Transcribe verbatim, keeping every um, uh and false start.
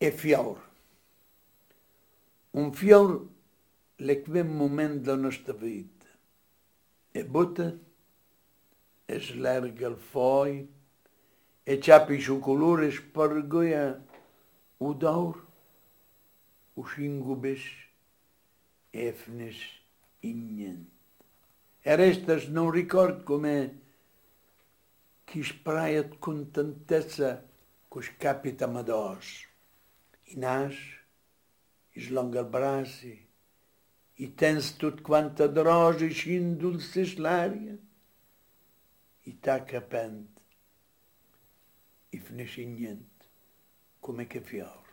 e fior. Un fior è quel momento della nostra vita. E butta, e slarga il foglio, e ciappi su colore, spargoia udor, uscingubis, efnis, ignent. E restas non ricordo come chi spraiat contentezza cos capita mados. I nas, i slonga il brassi, i tens tut quanta drosi, scin dulcis l'aria, i tacca pent, i finisce niente, come che fior.